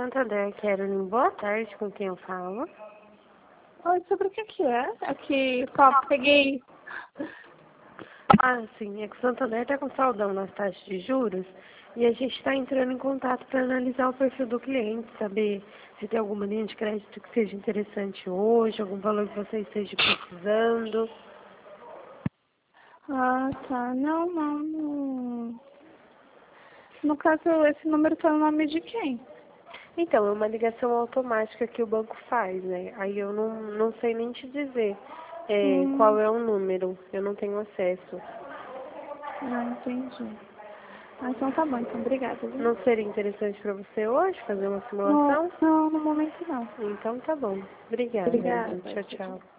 Santander, Caroline. Boa tarde, com quem eu falo? Oi, sobre o que é? Aqui, só peguei. Ah, sim, é que o Santander está com saldão nas taxas de juros e a gente está entrando em contato para analisar o perfil do cliente, saber se tem alguma linha de crédito que seja interessante hoje, algum valor que você esteja precisando. Ah, tá. Não. No caso, esse número tá no nome de quem? Então, é uma ligação automática que o banco faz, né? Aí eu não sei nem te dizer qual é o número, eu não tenho acesso. Entendi. Ah, então tá bom, então obrigada, viu? Não seria interessante para você hoje fazer uma Não, simulação? não, no momento não. Então tá bom. Obrigada. Obrigada. Tchau, tchau.